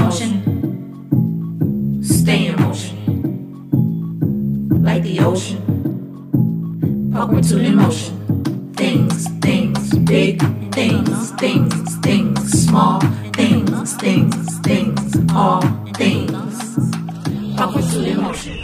motion. Stay in motion. Like the ocean. Pulchritude in motion. Things, big things, small things, all things. Pulchritude in motion.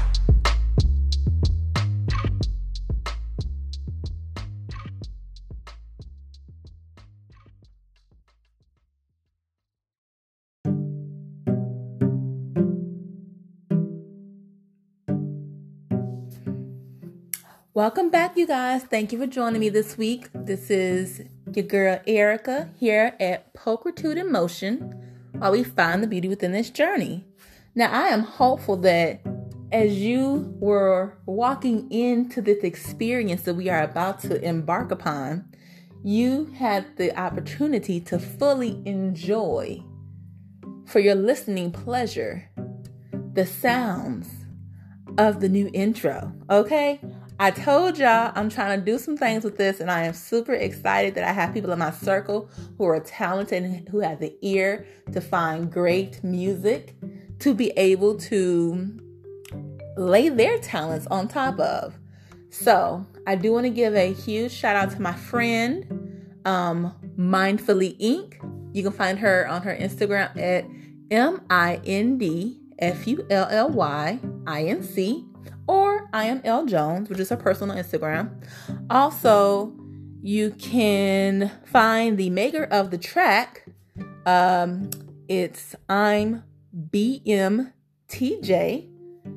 Welcome back, you guys. Thank you for joining me this week. This is your girl Erica here at Pulchritude in Motion, while we find the beauty within this journey. Now, I am hopeful that as you were walking into this experience that we are about to embark upon, you had the opportunity to fully enjoy, for your listening pleasure, the sounds of the new intro. Okay? I told y'all I'm trying to do some things with this, and I am super excited that I have people in my circle who are talented and who have the ear to find great music to be able to lay their talents on top of. So I do want to give a huge shout out to my friend, Mindfully Inc. You can find her on her Instagram at MindFullYinc, or I am L Jones, which is her personal Instagram. Also, you can find the maker of the track. It's I'm BMTJ.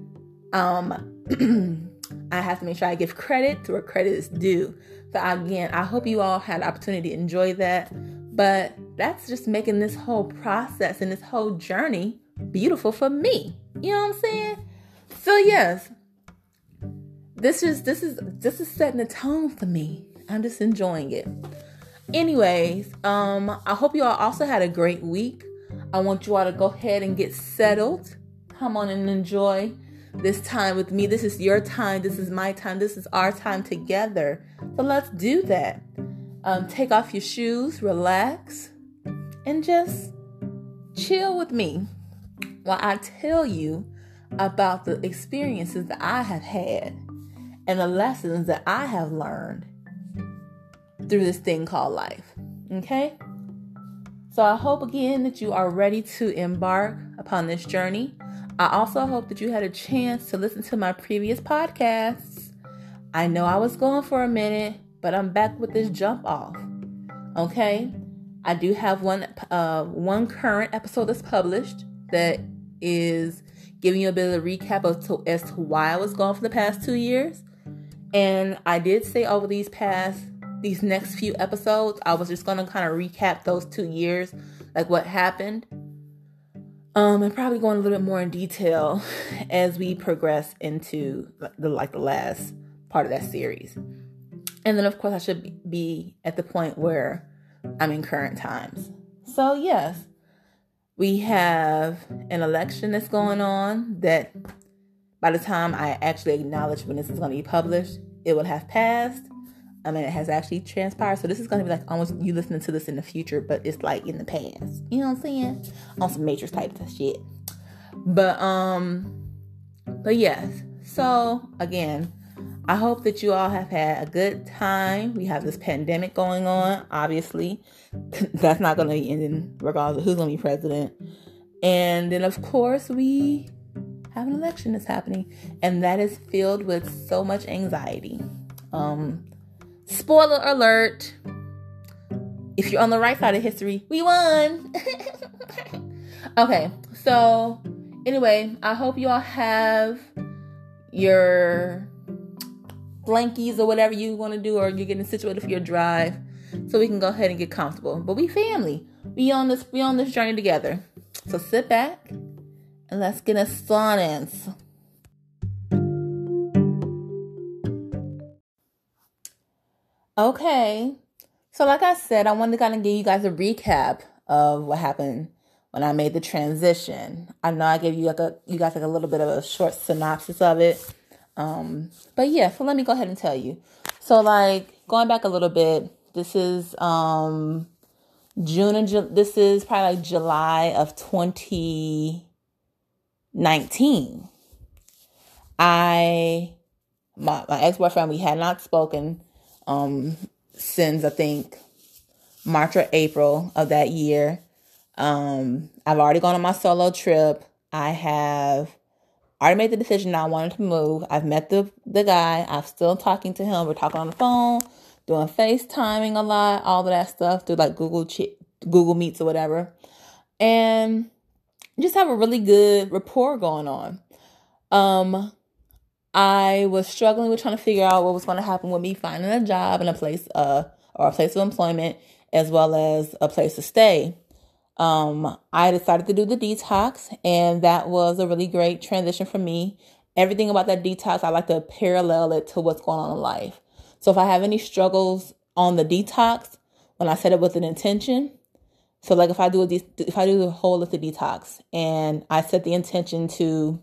I have to make sure I give credit to where credit is due. So again, I hope you all had the opportunity to enjoy that. But that's just making this whole process and this whole journey beautiful for me. You know what I'm saying? So yes, this is setting the tone for me. I'm just enjoying it. Anyways, I hope you all also had a great week. I want you all to go ahead and get settled. Come on and enjoy this time with me. This is your time. This is my time. This is our time together. So let's do that. Take off your shoes, relax, and just chill with me while I tell you about the experiences that I have had and the lessons that I have learned through this thing called life. Okay? So I hope again that you are ready to embark upon this journey. I also hope that you had a chance to listen to my previous podcasts. I know I was gone for a minute, but I'm back with this jump off. Okay? I do have one current episode that's published that is giving you a bit of a recap as to why I was gone for the past 2 years. And I did say over these next few episodes, I was just going to kind of recap those 2 years, like what happened. And probably going a little bit more in detail as we progress into the last part of that series. And then, of course, I should be at the point where I'm in current times. So, yes, we have an election that's going on that by the time I actually acknowledge when this is going to be published, it will have passed. I mean, it has actually transpired. So this is going to be like almost you listening to this in the future, but it's like in the past. You know what I'm saying? On some Matrix type of shit. But yes. So again, I hope that you all have had a good time. We have this pandemic going on. Obviously, that's not going to be ending regardless of who's going to be president. And then, of course, we have an election that's happening, and that is filled with so much anxiety. Spoiler alert, if you're on the right side of history, we won. Okay, so anyway, I hope you all have your blankies or whatever you want to do, or you're getting situated for your drive, so we can go ahead and get comfortable. But we family, we on this journey together. So sit back and let's get us started. Okay, so like I said, I wanted to kind of give you guys a recap of what happened when I made the transition. I know I gave you you guys a little bit of a short synopsis of it. But yeah, so let me go ahead and tell you. So like going back a little bit, this is This is probably like July of 2019. My ex-boyfriend, we had not spoken since I think March or April of that year. I've already gone on my solo trip. I have already made the decision that I wanted to move. I've met the guy. I'm still talking to him. We're talking on the phone, doing FaceTiming a lot, all of that stuff through like Google Meets or whatever. And just have a really good rapport going on. I was struggling with trying to figure out what was going to happen with me finding a job and a place or a place of employment, as well as a place to stay. I decided to do the detox, and that was a really great transition for me. Everything about that detox, I like to parallel it to what's going on in life. So if I have any struggles on the detox, when I set it with an intention, so like if I do the holistic detox and I set the intention to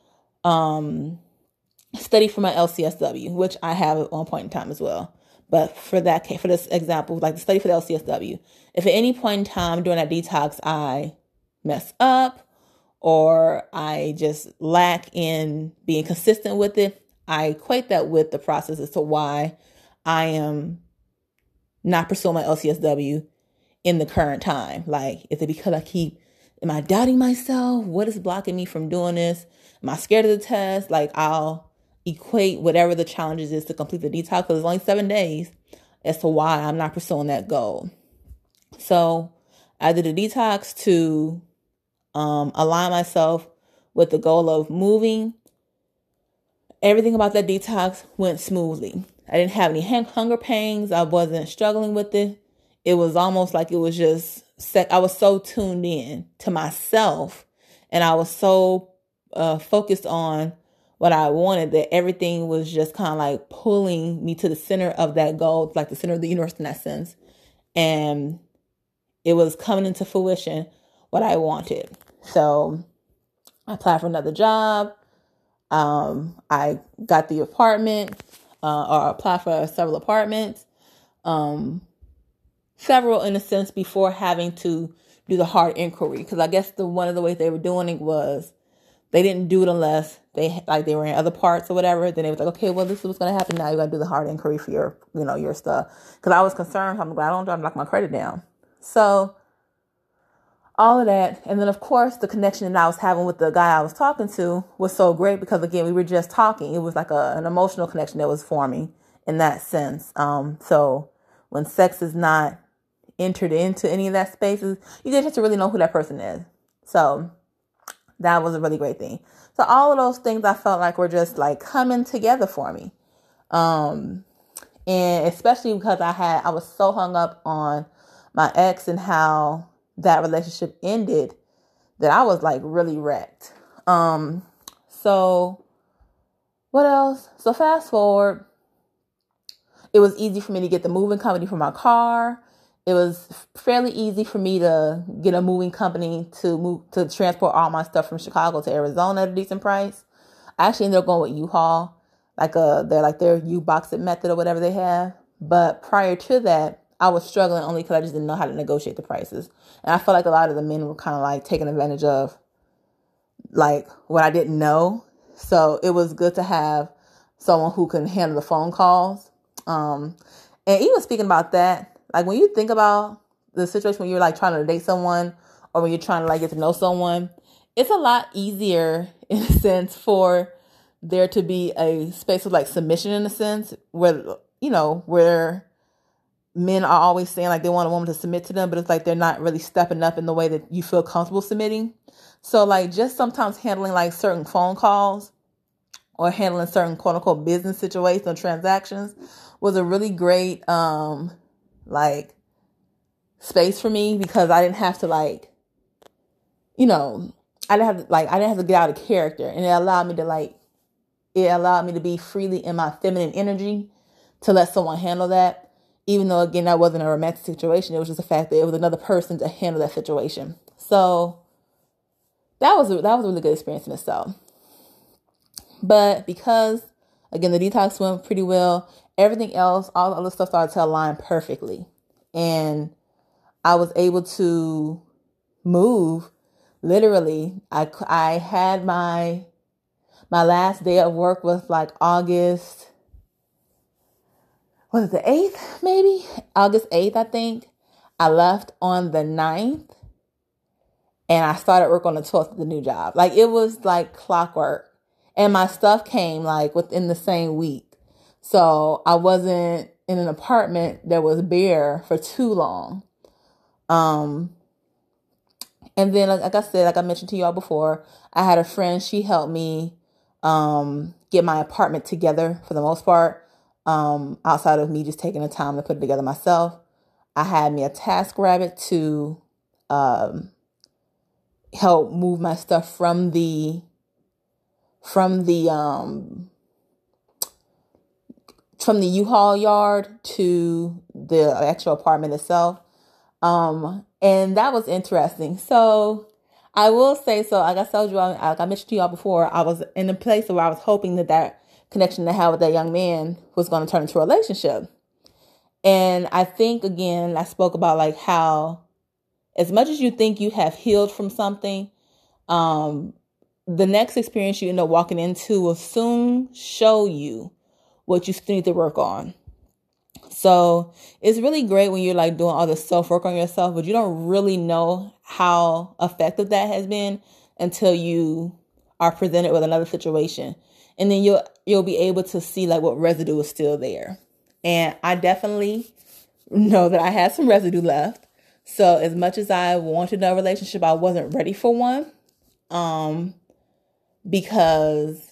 study for my LCSW, which I have at one point in time as well. But for this example, like the study for the LCSW, if at any point in time during that detox I mess up or I just lack in being consistent with it, I equate that with the process as to why I am not pursuing my LCSW in the current time. Like, is it because am I doubting myself? What is blocking me from doing this? Am I scared of the test? Like, I'll equate whatever the challenges is to complete the detox, because it's only 7 days, as to why I'm not pursuing that goal. So I did a detox to align myself with the goal of moving. Everything about that detox went smoothly. I didn't have any hunger pains. I wasn't struggling with it. It was almost like it was just I was so tuned in to myself, and I was so focused on what I wanted that everything was just kind of like pulling me to the center of that goal, like the center of the universe in that sense. And it was coming into fruition what I wanted. So I applied for another job. I got the apartment, or applied for several apartments. Several in a sense before having to do the hard inquiry. Because I guess one of the ways they were doing it was they didn't do it unless they were in other parts or whatever. Then they was like, okay, well, this is what's going to happen now. You got to do the hard inquiry for your stuff. Because I was concerned. I'm glad I don't knock my credit down. So all of that. And then, of course, the connection that I was having with the guy I was talking to was so great because, again, we were just talking. It was like an emotional connection that was forming in that sense. So when sex is not entered into any of that spaces, you just have to really know who that person is. So that was a really great thing. So all of those things I felt like were just like coming together for me. And especially because I was so hung up on my ex and how that relationship ended that I was like really wrecked. So what else? So fast forward, it was easy for me to get the moving company for my car. It was fairly easy for me to get a moving company to transport all my stuff from Chicago to Arizona at a decent price. I actually ended up going with U-Haul, their U-Box method or whatever they have. But prior to that, I was struggling only because I just didn't know how to negotiate the prices. And I felt like a lot of the men were kind of like taking advantage of like what I didn't know. So it was good to have someone who can handle the phone calls. And even speaking about that, like when you think about the situation when you're like trying to date someone or when you're trying to like get to know someone, it's a lot easier in a sense for there to be a space of like submission in a sense where men are always saying like they want a woman to submit to them, but it's like they're not really stepping up in the way that you feel comfortable submitting. So like just sometimes handling like certain phone calls or handling certain quote unquote business situations or transactions was a really great space for me because I didn't have to I didn't have to get out of character, and it allowed me to be freely in my feminine energy to let someone handle that. Even though again, that wasn't a romantic situation. It was just the fact that it was another person to handle that situation. So that was a really good experience in itself. But because again, the detox went pretty well, everything else, all the other stuff started to align perfectly. And I was able to move. Literally, I had my last day of work was like August, was it the 8th, maybe? August 8th, I think. I left on the 9th and I started work on the 12th of the new job. Like, it was like clockwork. And my stuff came like within the same week. So I wasn't in an apartment that was bare for too long. And then, like I said, like I mentioned to y'all before, I had a friend. She helped me get my apartment together for the most part, outside of me just taking the time to put it together myself. I had me a TaskRabbit to help move my stuff from the U-Haul yard to the actual apartment itself. And that was interesting. So I will say, so like I told you, like I mentioned to y'all before, I was in a place where I was hoping that connection to have with that young man was going to turn into a relationship. And I think, again, I spoke about like how as much as you think you have healed from something, the next experience you end up walking into will soon show you what you still need to work on. So it's really great when you're like doing all the self-work on yourself, but you don't really know how effective that has been until you are presented with another situation. And then you'll be able to see like what residue is still there. And I definitely know that I had some residue left. So as much as I wanted a relationship, I wasn't ready for one. Because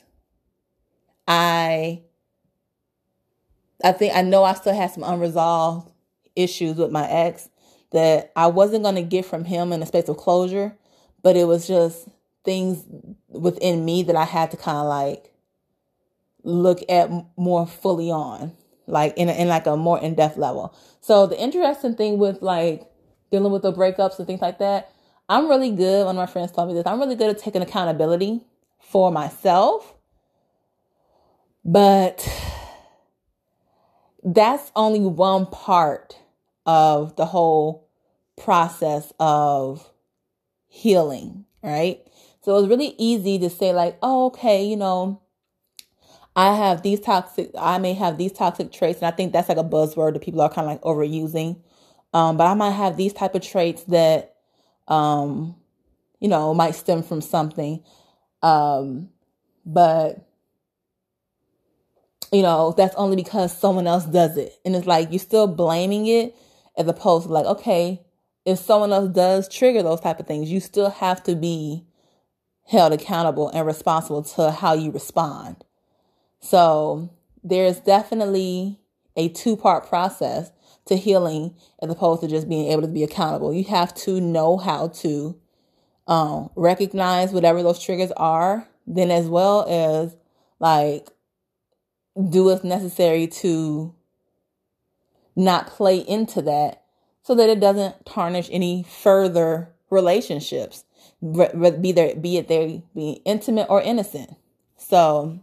I think I know I still had some unresolved issues with my ex that I wasn't going to get from him in a space of closure, but it was just things within me that I had to kind of like look at more fully on, like in like a more in-depth level. So the interesting thing with like dealing with the breakups and things like that, I'm really good. One of my friends told me this. I'm really good at taking accountability for myself, but that's only one part of the whole process of healing, right? So it was really easy to say like, oh, okay, you know, I may have these toxic traits. And I think that's like a buzzword that people are kind of like overusing. But I might have these type of traits that, you know, might stem from something. But you know, that's only because someone else does it. And it's like, you're still blaming it as opposed to like, okay, if someone else does trigger those type of things, you still have to be held accountable and responsible to how you respond. So there's definitely a 2-part process to healing as opposed to just being able to be accountable. You have to know how to recognize whatever those triggers are, then as well as like do what's necessary to not play into that so that it doesn't tarnish any further relationships, be it they be intimate or innocent. So,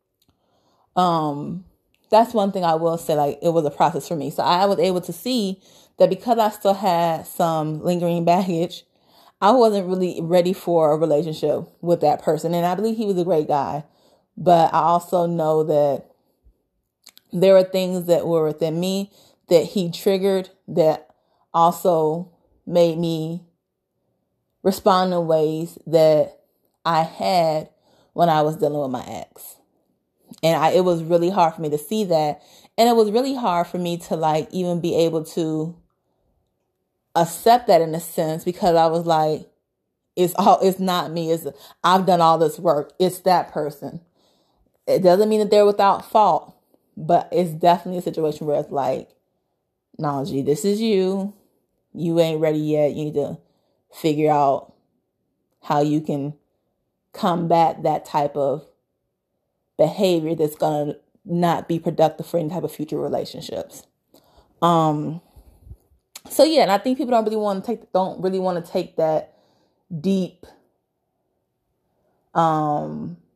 that's one thing I will say, like, it was a process for me. So I was able to see that because I still had some lingering baggage, I wasn't really ready for a relationship with that person. And I believe he was a great guy, but I also know that there were things that were within me that he triggered that also made me respond in ways that I had when I was dealing with my ex. And it was really hard for me to see that. And it was really hard for me to like even be able to accept that in a sense, because I was like, it's not me. I've done all this work. It's that person. It doesn't mean that they're without fault, but it's definitely a situation where it's like, no, G, this is you. You ain't ready yet. You need to figure out how you can combat that type of behavior that's going to not be productive for any type of future relationships. So yeah, and I think people don't really want to take that deep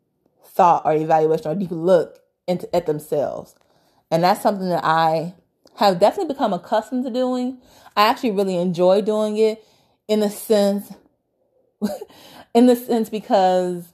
thought or evaluation or deep look at themselves. And that's something that I have definitely become accustomed to doing. I actually really enjoy doing it in the sense, because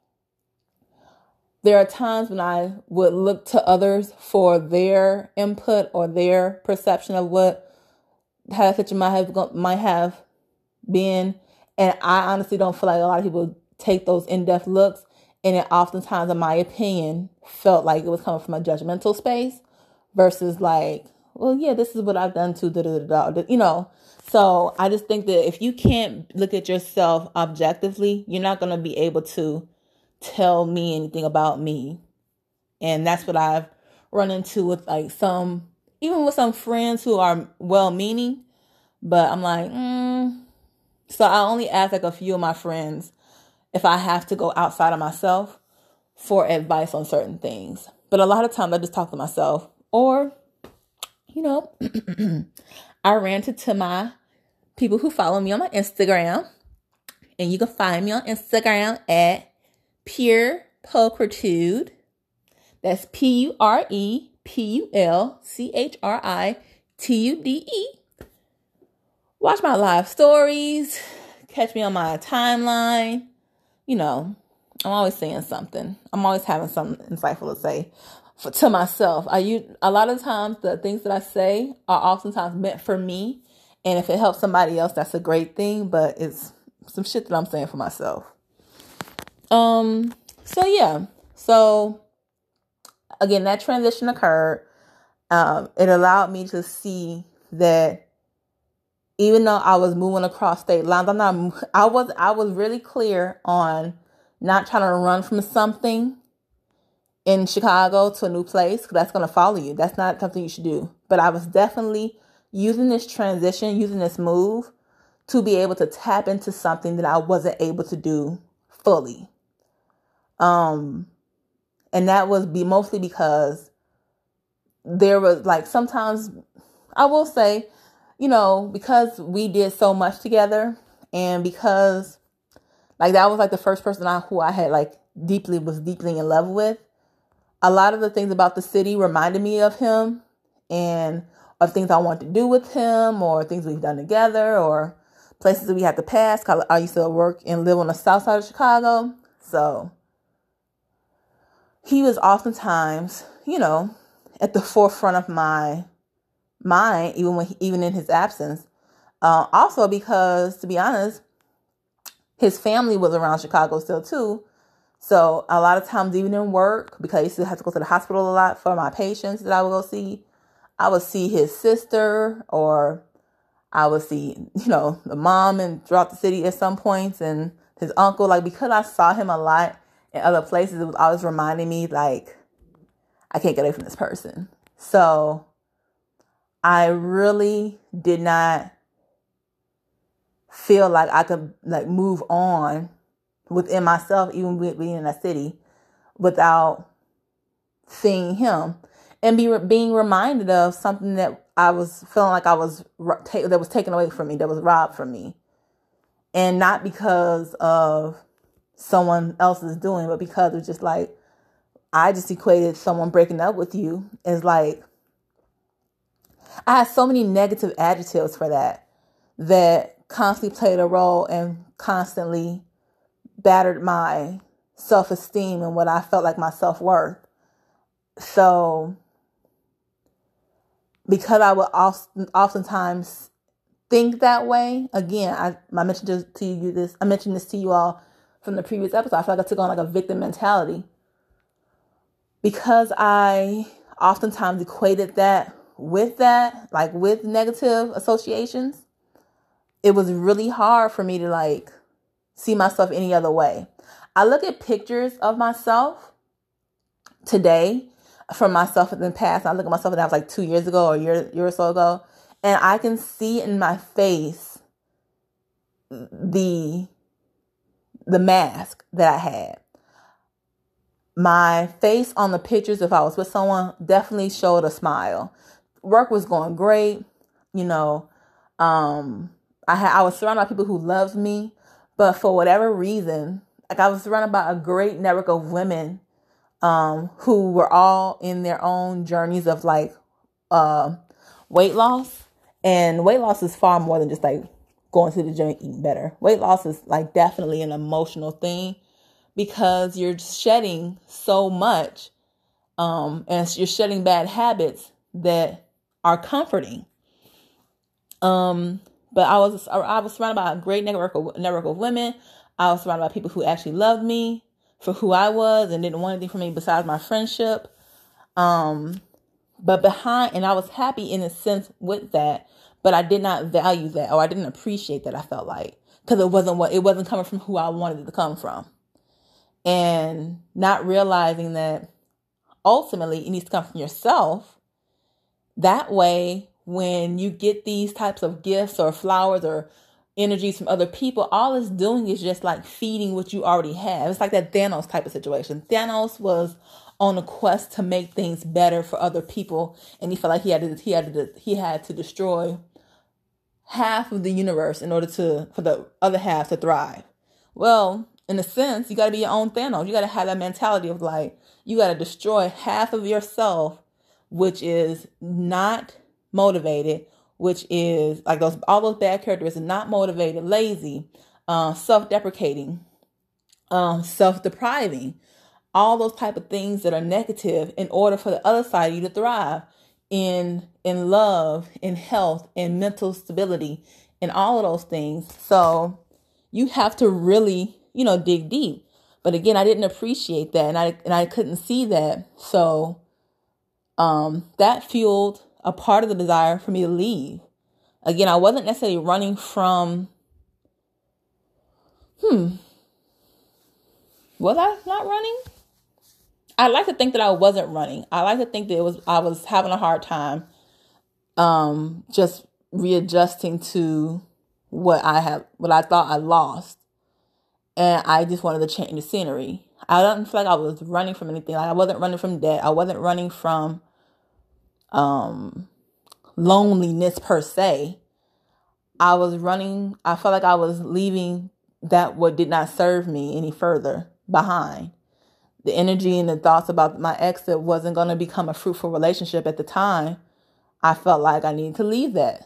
there are times when I would look to others for their input or their perception of how a picture might have been. And I honestly don't feel like a lot of people take those in-depth looks. And it oftentimes, in my opinion, felt like it was coming from a judgmental space versus like, well, yeah, this is what I've done too, So I just think that if you can't look at yourself objectively, you're not going to be able to tell me anything about me. And that's what I've run into with like even with some friends who are well-meaning, but I'm like, So I only ask like a few of my friends if I have to go outside of myself for advice on certain things. But a lot of times I just talk to myself, or, I ranted to my people who follow me on my Instagram, and you can find me on Instagram at Pure Pulchritude. That's PUREPULCHRITUDE. Watch my live stories. Catch me on my timeline. I'm always saying something. I'm always having something insightful to say to myself. A lot of times the things that I say are oftentimes meant for me. And if it helps somebody else, that's a great thing. But it's some shit that I'm saying for myself. So yeah. So again, that transition occurred. It allowed me to see that even though I was moving across state lines, I was really clear on not trying to run from something in Chicago to a new place, because that's going to follow you. That's not something you should do. But I was definitely using this transition, using this move to be able to tap into something that I wasn't able to do fully. And that was mostly because there was like, sometimes I will say, because we did so much together, and because like that was like the first person who I had like was deeply in love with, a lot of the things about the city reminded me of him, and of things I wanted to do with him, or things we've done together, or places that we had to pass. I used to work and live on the south side of Chicago. So he was oftentimes, at the forefront of my mind, even in his absence. Also because, to be honest, his family was around Chicago still too. So a lot of times, even in work, because I used to have to go to the hospital a lot for my patients that I would go see, I would see his sister, or I would see, the mom and throughout the city at some points, and his uncle. Like, because I saw him a lot in other places, it was always reminding me, like, I can't get away from this person. So I really did not feel like I could like move on within myself, even being in that city, without seeing him and being reminded of something that I was feeling like that was taken away from me, that was robbed from me. And not because of someone else's doing, but because of just like, I just equated someone breaking up with you as like, I had so many negative adjectives for that constantly played a role and constantly battered my self-esteem and what I felt like my self-worth. So because I would oftentimes think that way, again, I mentioned I mentioned this to you all from the previous episode. I feel like I took on like a victim mentality because I oftentimes equated that, like with negative associations. It was really hard for me to like see myself any other way. I look at pictures of myself today from myself in the past. I look at myself and I was like 2 years ago or a year or so ago, and I can see in my face the mask that I had. My face on the pictures, if I was with someone, definitely showed a smile. Work was going great, I was surrounded by people who loved me, but for whatever reason, like I was surrounded by a great network of women who were all in their own journeys of like weight loss. And weight loss is far more than just like going to the gym and eating better. Weight loss is like definitely an emotional thing because you're shedding so much, and you're shedding bad habits that are comforting. But I was surrounded by a great network of women. I was surrounded by people who actually loved me for who I was and didn't want anything from me besides my friendship. And I was happy in a sense with that, but I did not value that, or I didn't appreciate that. I felt like, because it wasn't coming from who I wanted it to come from, and not realizing that ultimately it needs to come from yourself. That way, when you get these types of gifts or flowers or energies from other people, all it's doing is just like feeding what you already have. It's like that Thanos type of situation. Thanos was on a quest to make things better for other people, and he felt like he had to destroy half of the universe in order for the other half to thrive. Well, in a sense, you got to be your own Thanos. You got to have that mentality of like, you got to destroy half of yourself, which is not motivated, which is like all those bad characters are not motivated, lazy, self-deprecating, self-depriving, all those type of things that are negative, in order for the other side of you to thrive in love, in health, in mental stability, and all of those things. So you have to really, dig deep. But again, I didn't appreciate that, and I couldn't see that. So that fueled a part of the desire for me to leave. Again, I wasn't necessarily running from, was I not running? I like to think that I wasn't running. I like to think that I was having a hard time, just readjusting to what I thought I lost. And I just wanted to change the scenery. I don't feel like I was running from anything. Like I wasn't running from debt. I wasn't running from, loneliness per se. I felt like I was leaving that what did not serve me any further behind. The energy and the thoughts about my ex that wasn't going to become a fruitful relationship at the time, I felt like I needed to leave that.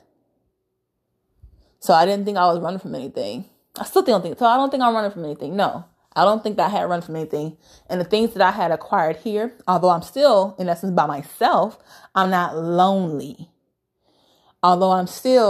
So I didn't think I was running from anything. I still don't think so. I don't think I'm running from anything. No, I don't think that I had run from anything. And the things that I had acquired here, although I'm still in essence by myself, I'm not lonely. Although I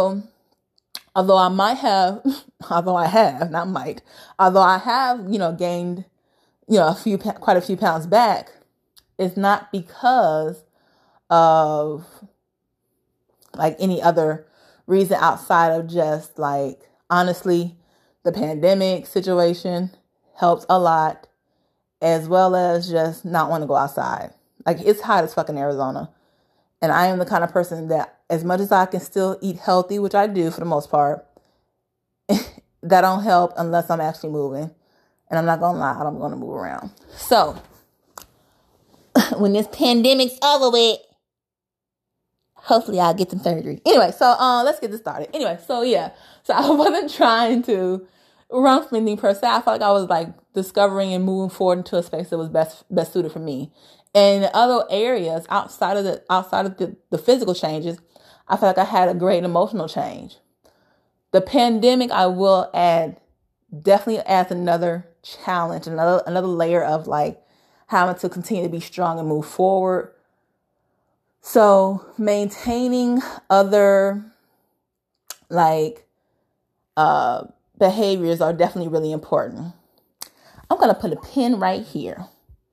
have, gained, quite a few pounds back, it's not because of like any other reason outside of just like, honestly, the pandemic situation helps a lot, as well as just not want to go outside. Like it's hot as fucking Arizona. And I am the kind of person that as much as I can still eat healthy, which I do for the most part, that don't help unless I'm actually moving. And I'm not going to lie, I'm going to move around. So when this pandemic's over with, hopefully I'll get some surgery. Anyway, so let's get this started. Anyway, so I wasn't trying to run from anything per se. I felt like I was like discovering and moving forward into a space that was best suited for me. And in other areas outside of the physical changes, I felt like I had a great emotional change. The pandemic, I will add, definitely adds another challenge, another layer of like having to continue to be strong and move forward. So maintaining other like behaviors are definitely really important. I'm going to put a pin right here.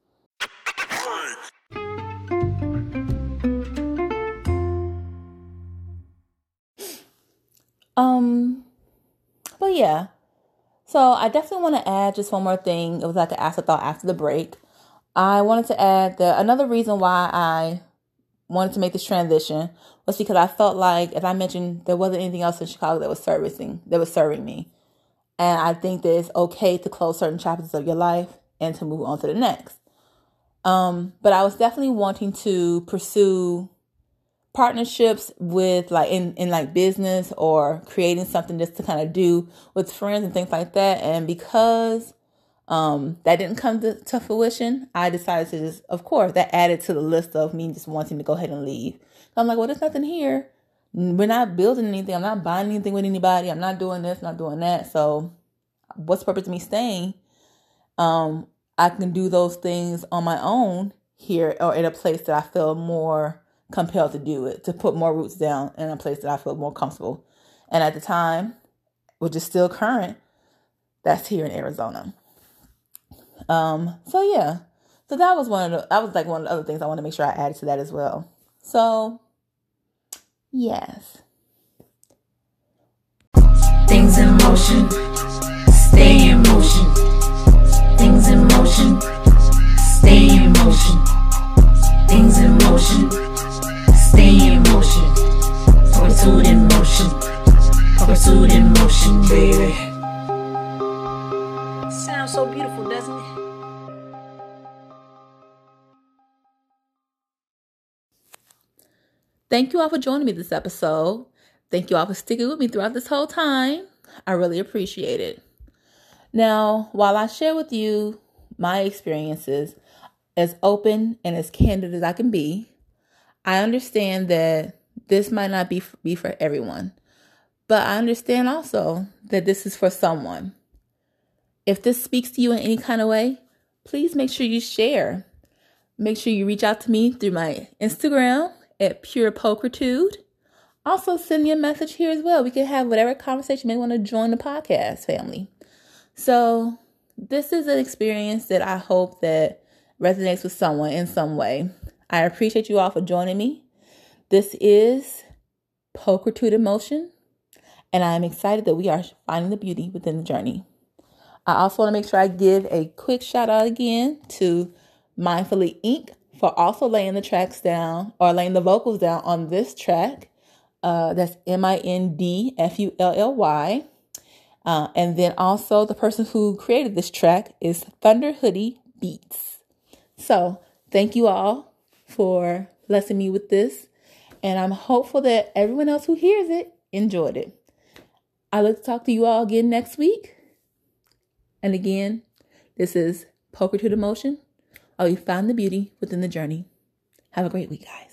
But yeah, so I definitely want to add just one more thing. It was like an afterthought after the break. I wanted to add that another reason why I wanted to make this transition was because I felt like, as I mentioned, there wasn't anything else in Chicago that was serving me. And I think that it's okay to close certain chapters of your life and to move on to the next. But I was definitely wanting to pursue partnerships with like in like business, or creating something just to kind of do with friends and things like that. And because that didn't come to fruition, I decided to just, of course, that added to the list of me just wanting to go ahead and leave. So I'm like, well, there's nothing here. we're not building anything. I'm not buying anything with anybody. I'm not doing this, not doing that. So what's the purpose of me staying? I can do those things on my own here or in a place that I feel more compelled to do it, to put more roots down in a place that I feel more comfortable. And at the time, which is still current, that's here in Arizona. So yeah. So that was one of the other things I want to make sure I added to that as well. So yes. Things in motion, stay in motion. Things in motion, stay in motion. Things in motion, stay in motion. Pursuit in motion, pursuit in motion, baby. Sounds so beautiful, doesn't it? Thank you all for joining me this episode. Thank you all for sticking with me throughout this whole time. I really appreciate it. Now, while I share with you my experiences as open and as candid as I can be, I understand that this might not be for everyone. But I understand also that this is for someone. If this speaks to you in any kind of way, please make sure you share. Make sure you reach out to me through my Instagram at Pure Pokertude. Also, send me a message here as well. We can have whatever conversation you may want to join the podcast family. So this is an experience that I hope that resonates with someone in some way. I appreciate you all for joining me. This is Pokertude in Motion, and I'm excited that we are finding the beauty within the journey. I also want to make sure I give a quick shout out again to Mindfully Inc. for also laying the tracks down or laying the vocals down on this track. That's MINDFULLY. And then also the person who created this track is Thunder Hoodie Beats. So thank you all for blessing me with this. And I'm hopeful that everyone else who hears it enjoyed it. I look to talk to you all again next week. And again, this is Pokertude in Motion. Oh, you found the beauty within the journey. Have a great week, guys.